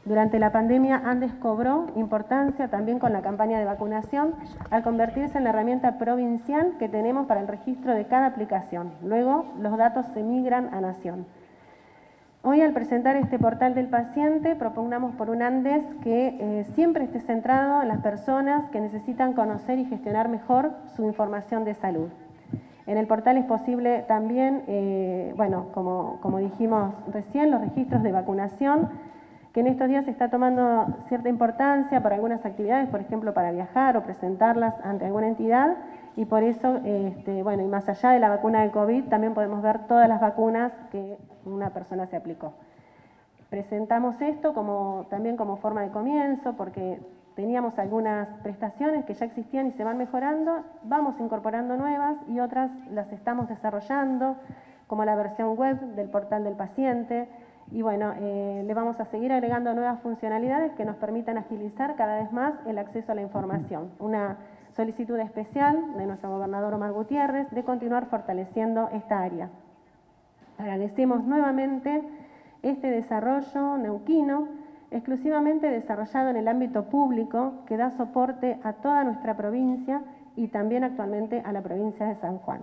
Durante la pandemia Andes cobró importancia también con la campaña de vacunación al convertirse en la herramienta provincial que tenemos para el registro de cada aplicación. Luego los datos se migran a Nación. Hoy, al presentar este portal del paciente, propugnamos por un Andes que siempre esté centrado en las personas que necesitan conocer y gestionar mejor su información de salud. En el portal es posible también, como dijimos recién, los registros de vacunación, que en estos días se está tomando cierta importancia para algunas actividades, por ejemplo, para viajar o presentarlas ante alguna entidad, y por eso, y más allá de la vacuna de COVID, también podemos ver todas las vacunas que una persona se aplicó. Presentamos esto también como forma de comienzo, porque teníamos algunas prestaciones que ya existían y se van mejorando, vamos incorporando nuevas y otras las estamos desarrollando, como la versión web del portal del paciente, y le vamos a seguir agregando nuevas funcionalidades que nos permitan agilizar cada vez más el acceso a la información. Una solicitud especial de nuestro gobernador Omar Gutiérrez de continuar fortaleciendo esta área. Agradecemos nuevamente este desarrollo neuquino, exclusivamente desarrollado en el ámbito público, que da soporte a toda nuestra provincia y también actualmente a la provincia de San Juan.